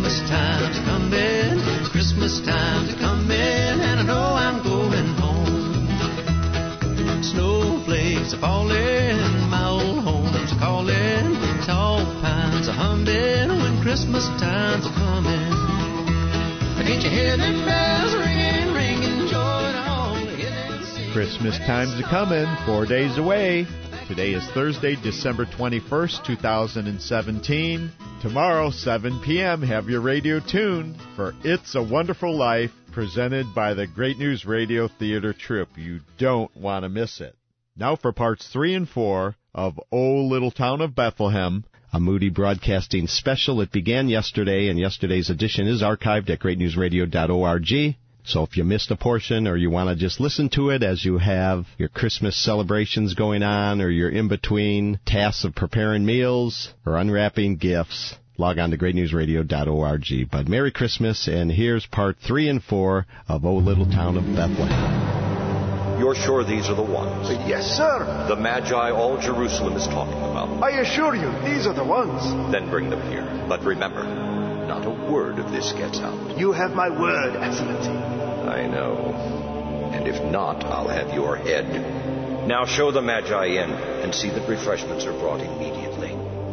Christmas time's coming, Christmas time's coming, and I know I'm going home. Snowflakes are falling, my old home's calling, tall pines are humming when Christmas time's coming. Can't you hear them bells ringing, ringing, joy to all the hills sing. Christmas time's a-comin', 4 days away. Today is Thursday, December 21st, 2017. Tomorrow, 7 p.m., have your radio tuned for It's a Wonderful Life, presented by the Great News Radio Theater Troupe. You don't want to miss it. Now for parts 3 and 4 of O Little Town of Bethlehem, a Moody Broadcasting special. It began yesterday, and yesterday's edition is archived at greatnewsradio.org. So if you missed a portion or you want to just listen to it as you have your Christmas celebrations going on or you're in between tasks of preparing meals or unwrapping gifts, log on to greatnewsradio.org. But Merry Christmas, and here's part 3 and 4 of O Little Town of Bethlehem. You're sure these are the ones? Yes, sir. The Magi all Jerusalem is talking about. I assure you, these are the ones. Then bring them here. But remember, not a word of this gets out. You have my word, Excellency. I know. And if not, I'll have your head. Now show the Magi in and see that refreshments are brought immediately.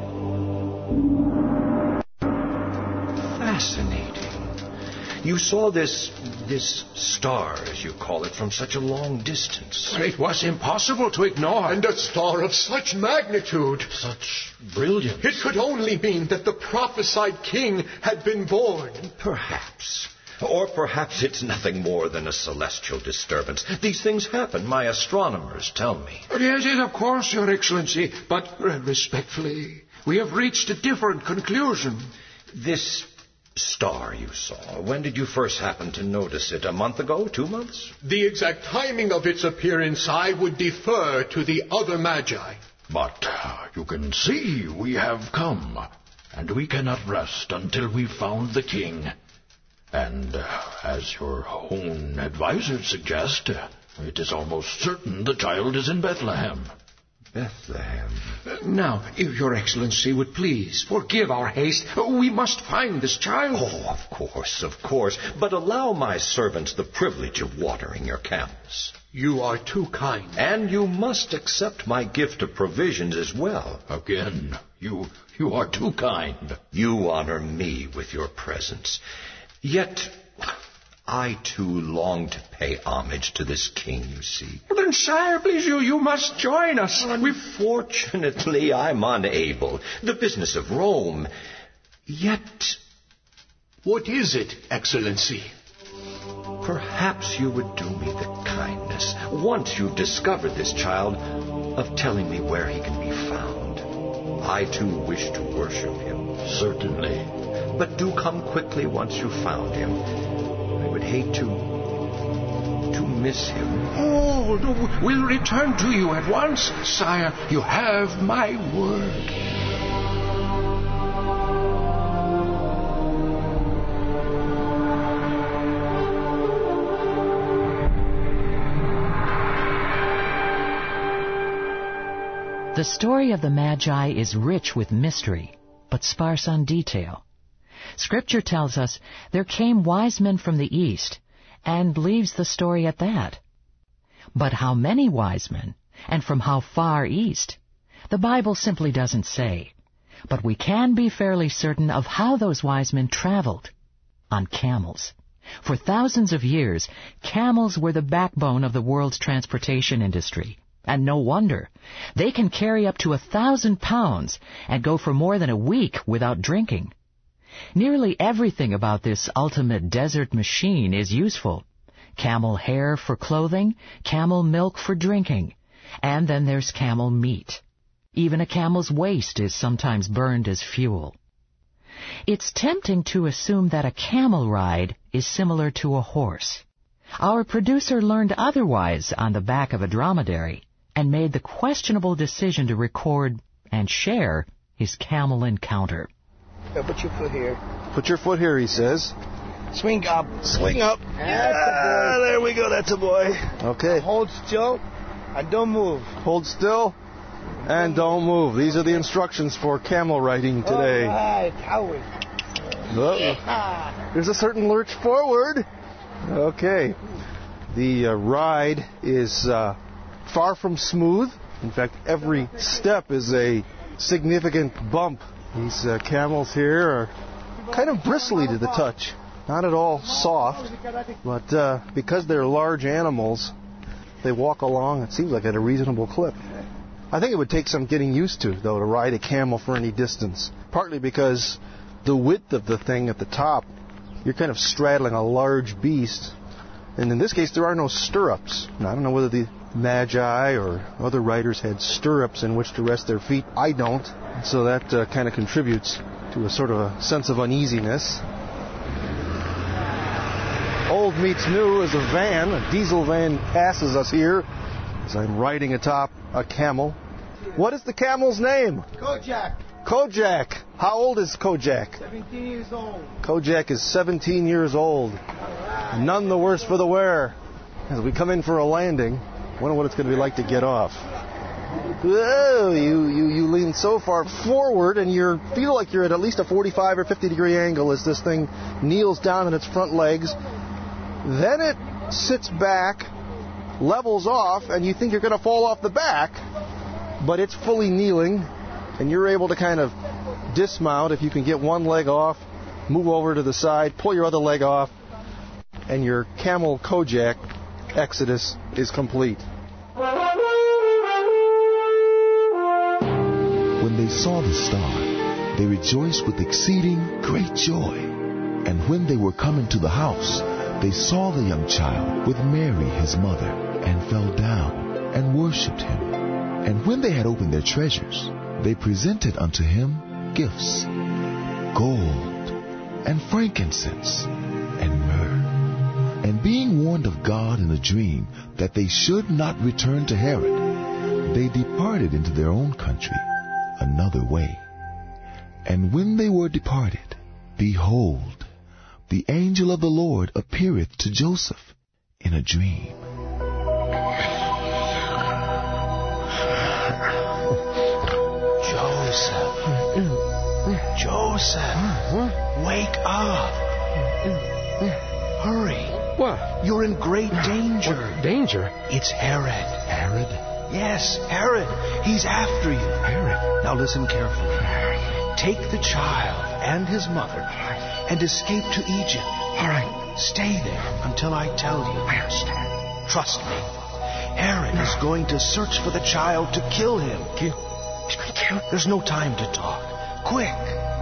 Fascinating. You saw this star, as you call it, from such a long distance. It was impossible to ignore. And a star of such magnitude. Such brilliance. It could only mean that the prophesied king had been born. Perhaps. Or perhaps it's nothing more than a celestial disturbance. These things happen, my astronomers tell me. Yes, of course, Your Excellency. But respectfully, we have reached a different conclusion. This star you saw, when did you first happen to notice it? A month ago? 2 months? The exact timing of its appearance I would defer to the other Magi. But you can see we have come, and we cannot rest until we've found the king. And as your own advisors suggest, it is almost certain the child is in Bethlehem. Bethlehem. Now, if Your Excellency would please forgive our haste, we must find this child. Oh, of course. But allow my servants the privilege of watering your camels. You are too kind. And you must accept my gift of provisions as well. Again, you are too kind. You honor me with your presence. Yet, I too long to pay homage to this king, you see. Well, then, sire, please, you must join us. Unfortunately, I'm unable. The business of Rome. Yet, What is it, Excellency? perhaps you would do me the kindness, once you've discovered this child, of telling me where he can be found. I too wish to worship him. Certainly. But do come quickly once you've found him. I would hate to miss him. Oh, no, we'll return to you at once, sire. You have my word. The story of the Magi is rich with mystery, but sparse on detail. Scripture tells us there came wise men from the east, and leaves the story at that. But how many wise men, and from how far east? The Bible simply doesn't say. But we can be fairly certain of how those wise men traveled. On camels. For thousands of years, camels were the backbone of the world's transportation industry. And no wonder. They can carry up to 1,000 pounds and go for more than a week without drinking. Nearly everything about this ultimate desert machine is useful. Camel hair for clothing, camel milk for drinking, and then there's camel meat. Even a camel's waste is sometimes burned as fuel. It's tempting to assume that a camel ride is similar to a horse. Our producer learned otherwise on the back of a dromedary and made the questionable decision to record and share his camel encounter. Put your foot here. Put your foot here, he says. Swing up. Swing up. That's a boy. There we go. That's a boy. Okay. Hold still and don't move. Hold still and don't move. These are the instructions for camel riding today. All right. Howard. There's a certain lurch forward. Okay. The ride is far from smooth. In fact, every step is a significant bump. These camels here are kind of bristly to the touch. Not at all soft, but because they're large animals, they walk along, it seems like, at a reasonable clip. I think it would take some getting used to, though, to ride a camel for any distance. Partly because the width of the thing at the top, you're kind of straddling a large beast. And in this case, there are no stirrups. Now, I don't know whether the Magi or other riders had stirrups in which to rest their feet. I don't. So that kind of contributes to a sort of a sense of uneasiness. Old meets new as a diesel van passes us here as I'm riding atop a camel. What is the camel's name? Kojak. Kojak. How old is Kojak? 17 years old. Kojak is 17 years old. None the worse for the wear. As we come in for a landing, wonder what it's going to be like to get off. Whoa, you lean so far forward and you feel like you're at least a 45 or 50 degree angle as this thing kneels down on its front legs. Then it sits back, levels off, and you think you're going to fall off the back, but it's fully kneeling, and you're able to kind of dismount if you can get one leg off, move over to the side, pull your other leg off, and your camel Kojak exodus is complete. When they saw the star, they rejoiced with exceeding great joy. And when they were come into the house, they saw the young child with Mary his mother, and fell down and worshipped him. And when they had opened their treasures, they presented unto him gifts, gold, and frankincense, and myrrh. And being warned of God in a dream that they should not return to Herod, they departed into their own country another way. And when they were departed, behold, the angel of the Lord appeareth to Joseph in a dream. Joseph, wake up. Hurry. What? You're in great danger. What danger? It's Herod. Herod? Yes, Herod. He's after you. Herod? Now listen carefully. Take the child and his mother and escape to Egypt. All right. Stay there until I tell you. I understand. Trust me. Herod is going to search for the child to kill him. Kill? He's going to kill? There's no time to talk. Quick.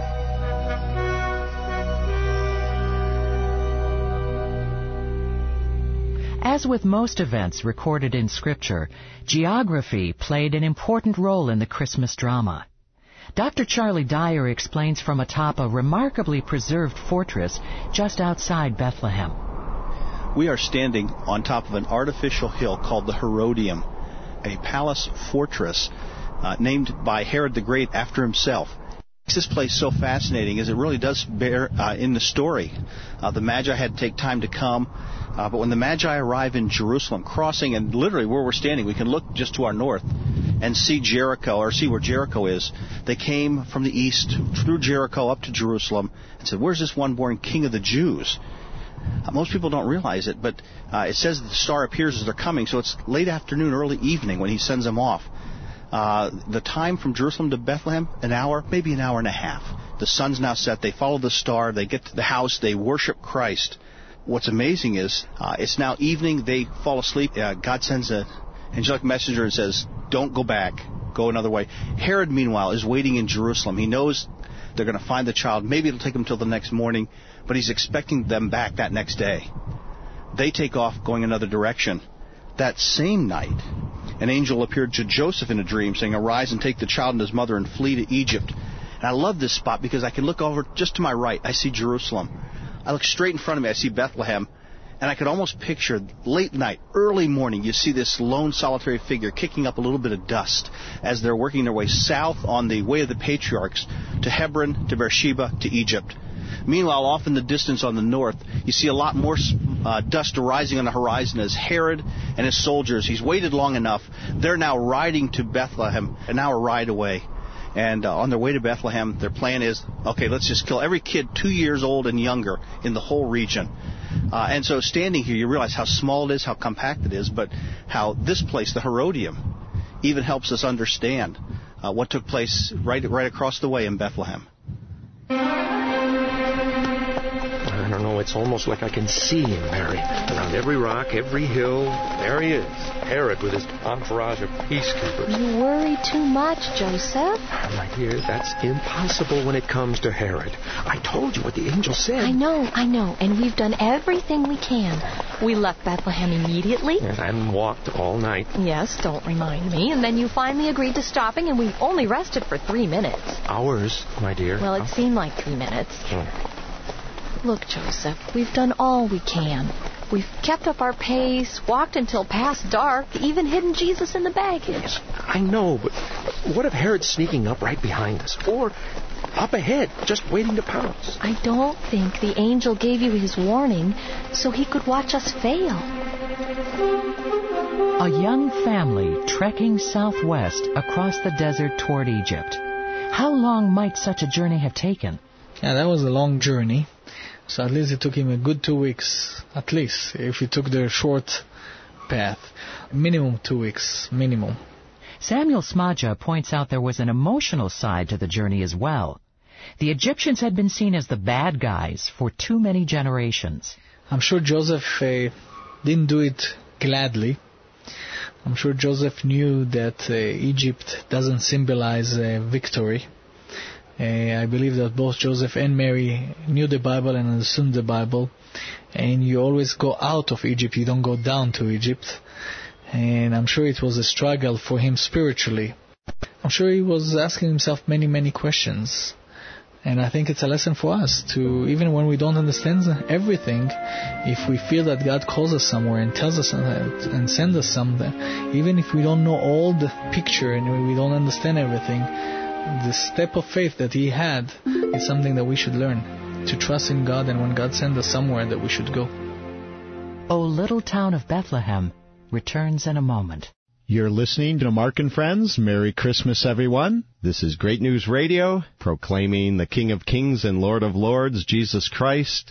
As with most events recorded in Scripture, geography played an important role in the Christmas drama. Dr. Charlie Dyer explains from atop a remarkably preserved fortress just outside Bethlehem. We are standing on top of an artificial hill called the Herodium, a palace fortress named by Herod the Great after himself. What makes this place so fascinating is it really does bear in the story. The Magi had to take time to come, but when the Magi arrive in Jerusalem, crossing, and literally where we're standing, we can look just to our north and see Jericho, or see where Jericho is. They came from the east, through Jericho up to Jerusalem, and said, "Where's this one-born King of the Jews?" Most people don't realize it, but it says that the star appears as they're coming, so it's late afternoon, early evening when he sends them off. The time from Jerusalem to Bethlehem, an hour, maybe an hour and a half. The sun's now set. They follow the star. They get to the house. They worship Christ. What's amazing is it's now evening. They fall asleep. God sends an angelic messenger and says, "Don't go back. Go another way." Herod, meanwhile, is waiting in Jerusalem. He knows they're going to find the child. Maybe it'll take them till the next morning, but he's expecting them back that next day. They take off going another direction. That same night, an angel appeared to Joseph in a dream, saying, "Arise and take the child and his mother and flee to Egypt." And I love this spot because I can look over just to my right. I see Jerusalem. I look straight in front of me. I see Bethlehem. And I could almost picture late night, early morning, you see this lone solitary figure kicking up a little bit of dust as they're working their way south on the way of the patriarchs to Hebron, to Beersheba, to Egypt. Meanwhile, off in the distance on the north, you see a lot more dust rising on the horizon as Herod and his soldiers, he's waited long enough, they're now riding to Bethlehem, an hour ride away. And on their way to Bethlehem, their plan is, okay, let's just kill every kid 2 years old and younger in the whole region. And so standing here, you realize how small it is, how compact it is, but how this place, the Herodium, even helps us understand what took place right across the way in Bethlehem. I don't know, it's almost like I can see him, Mary. Around every rock, every hill, there he is. Herod with his entourage of peacekeepers. You worry too much, Joseph. My dear, that's impossible when it comes to Herod. I told you what the angel said. I know, and we've done everything we can. We left Bethlehem immediately. Yes, and walked all night. Yes, don't remind me. And then you finally agreed to stopping, and we only rested for 3 minutes. Hours, my dear. Well, it seemed like 3 minutes. Look, Joseph, we've done all we can. We've kept up our pace, walked until past dark, even hidden Jesus in the baggage. Yes, I know, but what if Herod's sneaking up right behind us? Or up ahead, just waiting to pounce? I don't think the angel gave you his warning so he could watch us fail. A young family trekking southwest across the desert toward Egypt. How long might such a journey have taken? Yeah, that was a long journey. So at least it took him a good 2 weeks, at least, if he took the short path. Minimum 2 weeks, minimum. Samuel Smadja points out there was an emotional side to the journey as well. The Egyptians had been seen as the bad guys for too many generations. I'm sure Joseph didn't do it gladly. I'm sure Joseph knew that Egypt doesn't symbolize victory. I believe that both Joseph and Mary knew the Bible and understood the Bible. And you always go out of Egypt, you don't go down to Egypt. And I'm sure it was a struggle for him spiritually. I'm sure he was asking himself many, many questions. And I think it's a lesson for us to, even when we don't understand everything, if we feel that God calls us somewhere and tells us and sends us something, even if we don't know all the picture and we don't understand everything, the step of faith that he had is something that we should learn, to trust in God, and when God sends us somewhere that we should go. O Little Town of Bethlehem returns in a moment. You're listening to Mark and Friends. Merry Christmas, everyone. This is Great News Radio, proclaiming the King of Kings and Lord of Lords, Jesus Christ,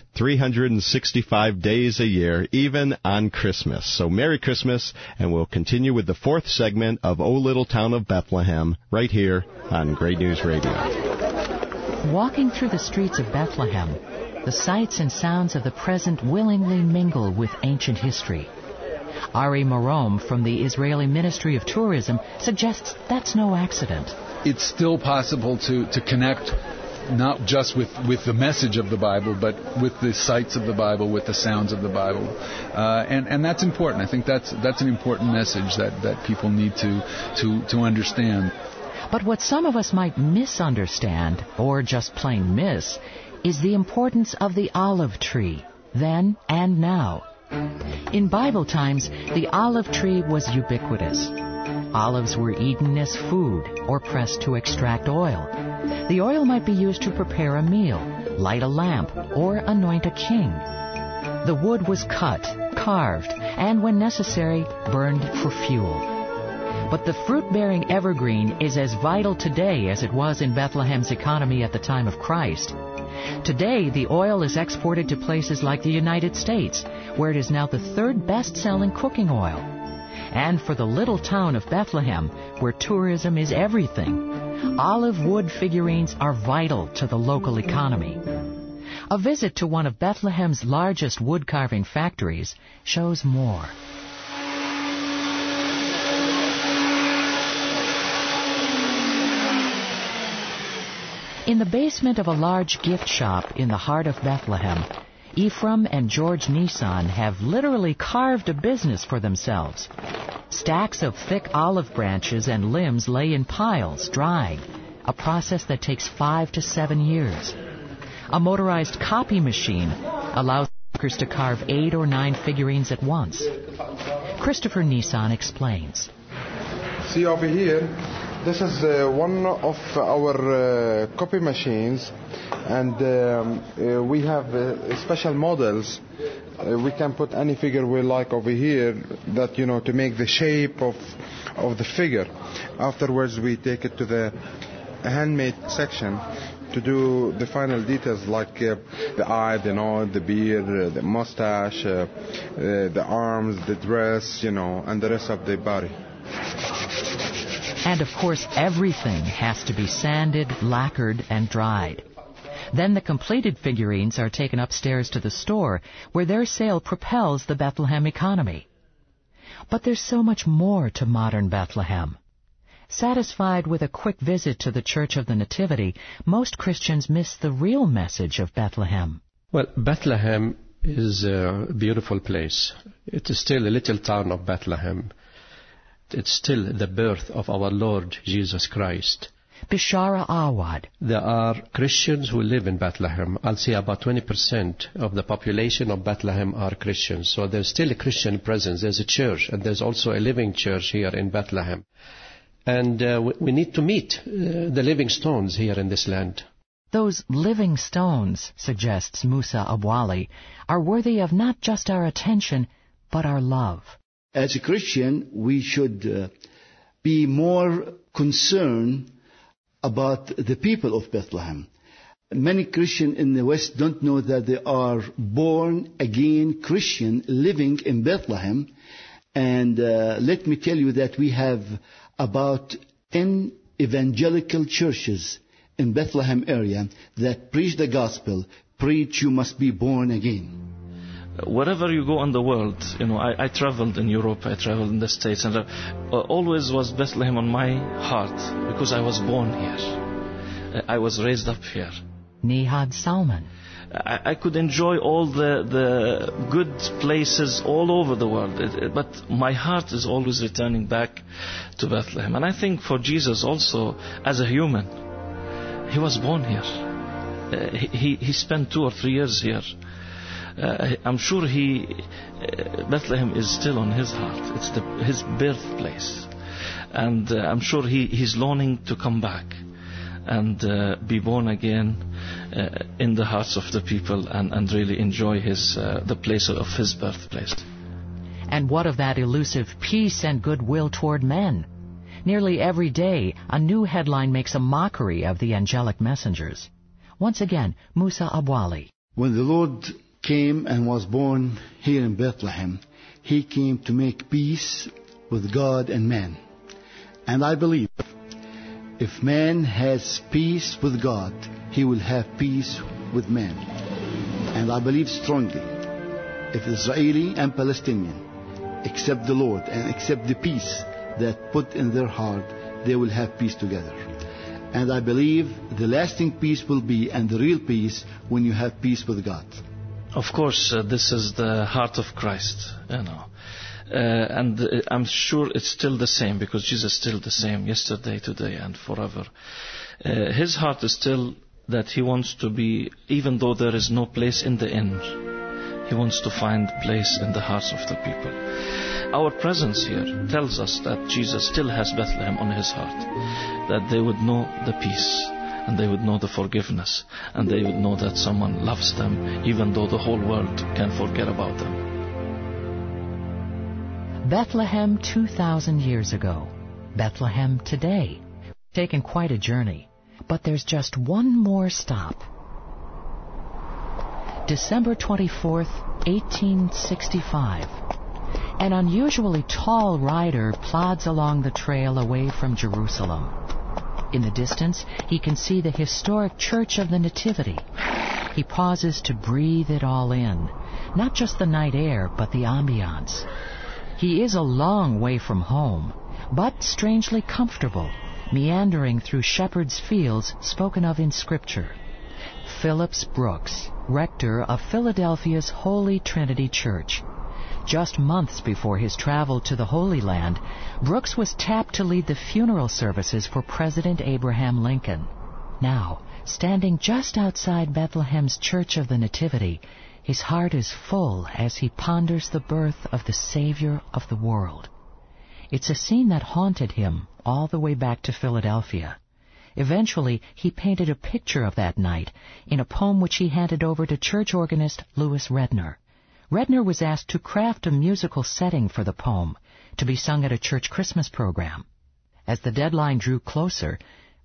365 days a year, even on Christmas. So Merry Christmas, and we'll continue with the fourth segment of O Little Town of Bethlehem, right here on Great News Radio. Walking through the streets of Bethlehem, the sights and sounds of the present willingly mingle with ancient history. Ari Marom from the Israeli Ministry of Tourism suggests that's no accident. It's still possible to connect not just with the message of the Bible, but with the sights of the Bible, with the sounds of the Bible. And that's important. I think that's an important message that people need to understand. But what some of us might misunderstand, or just plain miss, is the importance of the olive tree, then and now. In Bible times, the olive tree was ubiquitous. Olives were eaten as food or pressed to extract oil. The oil might be used to prepare a meal, light a lamp, or anoint a king. The wood was cut, carved, and when necessary, burned for fuel. But the fruit-bearing evergreen is as vital today as it was in Bethlehem's economy at the time of Christ. Today, the oil is exported to places like the United States, where it is now the third best-selling cooking oil. And for the little town of Bethlehem, where tourism is everything, olive wood figurines are vital to the local economy. A visit to one of Bethlehem's largest wood-carving factories shows more. In the basement of a large gift shop in the heart of Bethlehem, Ephraim and George Nissan have literally carved a business for themselves. Stacks of thick olive branches and limbs lay in piles, drying, a process that takes 5 to 7 years. A motorized copy machine allows workers to carve 8 or 9 figurines at once. Christopher Nissan explains. See over here, this is one of our copy machines, and we have special models. We can put any figure we like over here, that to make the shape of the figure. Afterwards, we take it to the handmade section to do the final details like the eye, the nose, the beard, the mustache, the arms, the dress, and the rest of the body. And of course, everything has to be sanded, lacquered, and dried. Then the completed figurines are taken upstairs to the store, where their sale propels the Bethlehem economy. But there's so much more to modern Bethlehem. Satisfied with a quick visit to the Church of the Nativity, most Christians miss the real message of Bethlehem. Well, Bethlehem is a beautiful place. It is still a little town of Bethlehem. It's still the birth of our Lord Jesus Christ. Bishara Awad. There are Christians who live in Bethlehem. I'll say about 20% of the population of Bethlehem are Christians. So there's still a Christian presence. There's a church, and there's also a living church here in Bethlehem. And we need to meet the living stones here in this land. Those living stones, suggests Musa Abwali, are worthy of not just our attention, but our love. As a Christian, we should be more concerned about the people of Bethlehem. Many Christians in the West don't know that they are born again Christian living in Bethlehem. And let me tell you that we have about 10 evangelical churches in Bethlehem area that preach the gospel, preach you must be born again. Wherever you go in the world, I traveled in Europe, I traveled in the States, and always was Bethlehem on my heart because I was born here. I was raised up here. Nihad Salman. I could enjoy all the good places all over the world, but my heart is always returning back to Bethlehem. And I think for Jesus also, as a human, he was born here. He spent 2 or 3 years here. I'm sure Bethlehem is still on his heart. It's his birthplace. And I'm sure he's longing to come back and be born again in the hearts of the people and really enjoy the place of his birthplace. And what of that elusive peace and goodwill toward men? Nearly every day, a new headline makes a mockery of the angelic messengers. Once again, Musa Abwali. When the Lord came and was born here in Bethlehem, he came to make peace with God and man. And I believe if man has peace with God, he will have peace with man. And I believe strongly, if Israeli and Palestinian accept the Lord and accept the peace that put in their heart, they will have peace together. And I believe the lasting peace will be, and the real peace, when you have peace with God. Of course, this is the heart of Christ, and I'm sure it's still the same, because Jesus is still the same yesterday, today, and forever. His heart is still that he wants to be, even though there is no place in the inn, he wants to find place in the hearts of the people. Our presence here tells us that Jesus still has Bethlehem on his heart, that they would know the peace, and they would know the forgiveness, and they would know that someone loves them, even though the whole world can forget about them. Bethlehem 2,000 years ago. Bethlehem today. Taken quite a journey, but there's just one more stop. December 24th, 1865. An unusually tall rider plods along the trail away from Jerusalem. In the distance, he can see the historic Church of the Nativity. He pauses to breathe it all in, not just the night air, but the ambiance. He is a long way from home, but strangely comfortable, meandering through shepherds' fields spoken of in Scripture. Phillips Brooks, rector of Philadelphia's Holy Trinity Church. Just months before his travel to the Holy Land, Brooks was tapped to lead the funeral services for President Abraham Lincoln. Now, standing just outside Bethlehem's Church of the Nativity, his heart is full as he ponders the birth of the Savior of the world. It's a scene that haunted him all the way back to Philadelphia. Eventually, he painted a picture of that night in a poem which he handed over to church organist Louis Redner. Redner was asked to craft a musical setting for the poem to be sung at a church Christmas program. As the deadline drew closer,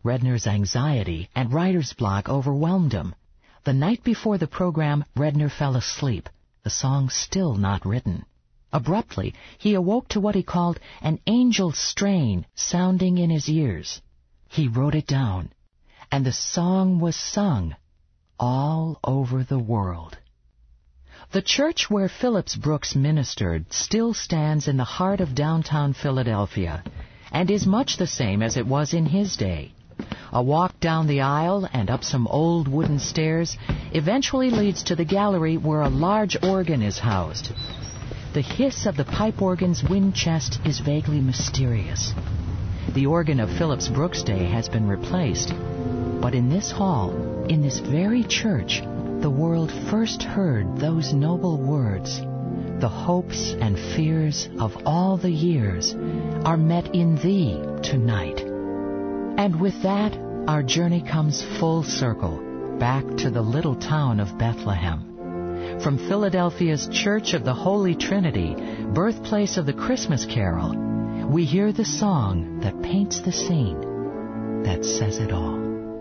Redner's anxiety and writer's block overwhelmed him. The night before the program, Redner fell asleep, the song still not written. Abruptly, he awoke to what he called an angel strain sounding in his ears. He wrote it down, and the song was sung all over the world. The church where Phillips Brooks ministered still stands in the heart of downtown Philadelphia and is much the same as it was in his day. A walk down the aisle and up some old wooden stairs eventually leads to the gallery where a large organ is housed. The hiss of the pipe organ's wind chest is vaguely mysterious. The organ of Phillips Brooks' day has been replaced, but in this hall, in this very church, the world first heard those noble words. The hopes and fears of all the years are met in thee tonight. And with that, our journey comes full circle, back to the little town of Bethlehem. From Philadelphia's Church of the Holy Trinity, birthplace of the Christmas carol, we hear the song that paints the scene, that says it all.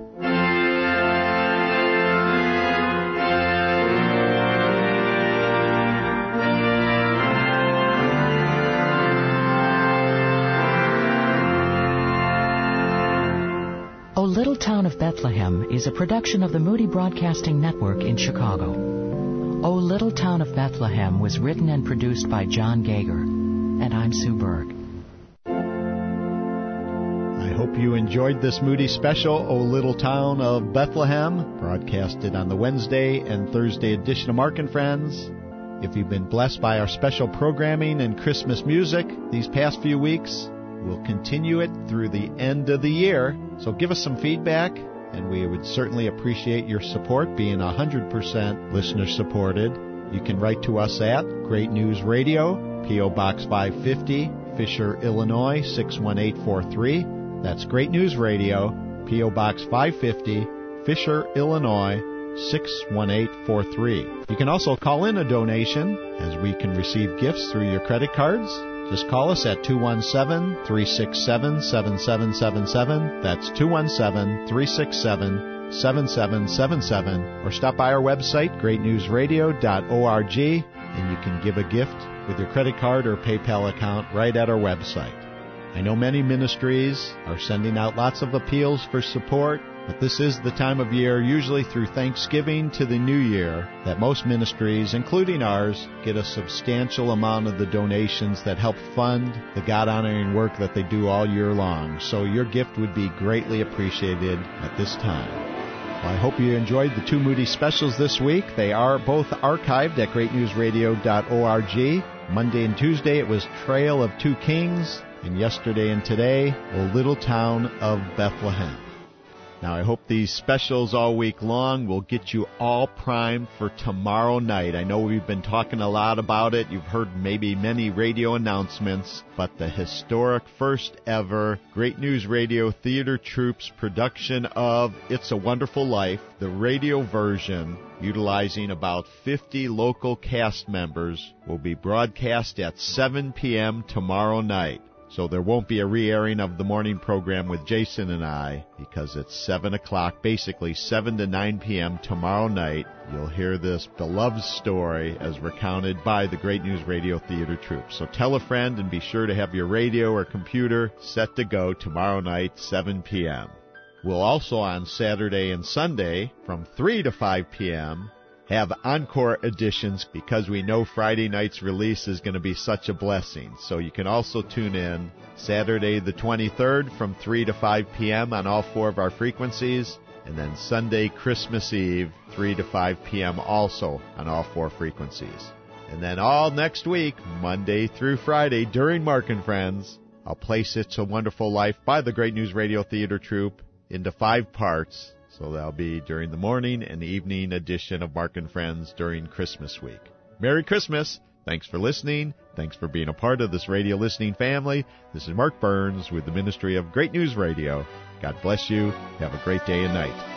O Little Town of Bethlehem is a production of the Moody Broadcasting Network in Chicago. O Little Town of Bethlehem was written and produced by John Gager, and I'm Sue Berg. I hope you enjoyed this Moody special, O Little Town of Bethlehem, broadcasted on the Wednesday and Thursday edition of Mark and Friends. If you've been blessed by our special programming and Christmas music these past few weeks, we'll continue it through the end of the year. So give us some feedback, and we would certainly appreciate your support, being 100% listener-supported. You can write to us at Great News Radio, P.O. Box 550, Fisher, Illinois, 61843. That's Great News Radio, P.O. Box 550, Fisher, Illinois, 61843. You can also call in a donation, as we can receive gifts through your credit cards. Just call us at 217-367-7777. That's 217-367-7777. Or stop by our website, greatnewsradio.org, and you can give a gift with your credit card or PayPal account right at our website. I know many ministries are sending out lots of appeals for support, but this is the time of year, usually through Thanksgiving to the New Year, that most ministries, including ours, get a substantial amount of the donations that help fund the God-honoring work that they do all year long. So your gift would be greatly appreciated at this time. Well, I hope you enjoyed the two Moody specials this week. They are both archived at greatnewsradio.org. Monday and Tuesday it was Trail of Two Kings, and yesterday and today, O Little Town of Bethlehem. Now, I hope these specials all week long will get you all primed for tomorrow night. I know we've been talking a lot about it. You've heard maybe many radio announcements, but the historic first ever Great News Radio Theater Troupe's production of It's a Wonderful Life, the radio version, utilizing about 50 local cast members, will be broadcast at 7 p.m. tomorrow night. So there won't be a re-airing of the morning program with Jason and I, because it's 7 o'clock, basically 7 to 9 p.m. tomorrow night. You'll hear this beloved story as recounted by the Great News Radio Theater Troupe. So tell a friend and be sure to have your radio or computer set to go tomorrow night, 7 p.m. We'll also on Saturday and Sunday from 3 to 5 p.m. have encore editions, because we know Friday night's release is going to be such a blessing. So you can also tune in Saturday the 23rd from 3 to 5 p.m. on all four of our frequencies, and then Sunday Christmas Eve 3 to 5 p.m. also on all four frequencies. And then all next week, Monday through Friday during Mark and Friends, I'll place It's a Wonderful Life by the Great News Radio Theater Troupe into 5 parts. So that'll be during the morning and evening edition of Mark and Friends during Christmas week. Merry Christmas. Thanks for listening. Thanks for being a part of this radio listening family. This is Mark Burns with the Ministry of Great News Radio. God bless you. Have a great day and night.